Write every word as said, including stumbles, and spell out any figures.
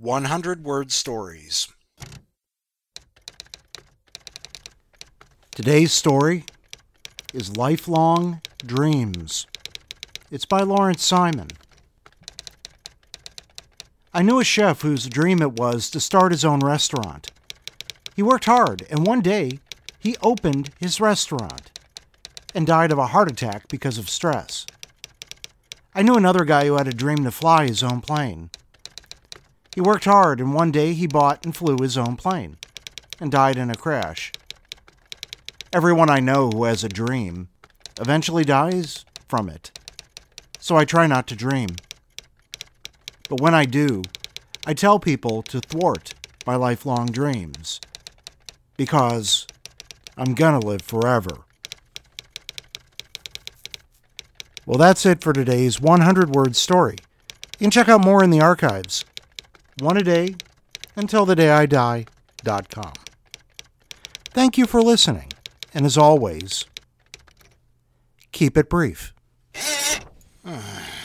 one hundred word stories. Today's story is Lifelong Dreams. It's by Lawrence Simon. I knew a chef whose dream it was to start his own restaurant. He worked hard, and one day he opened his restaurant and died of a heart attack because of stress. I knew another guy who had a dream to fly his own plane. He worked hard, and one day he bought and flew his own plane and died in a crash. Everyone I know who has a dream eventually dies from it, so I try not to dream. But when I do, I tell people to thwart my lifelong dreams, because I'm gonna live forever. Well, that's it for today's one hundred word story. You can check out more in the archives. One a day until the day I die dot com. Thank you for listening, and as always, keep it brief.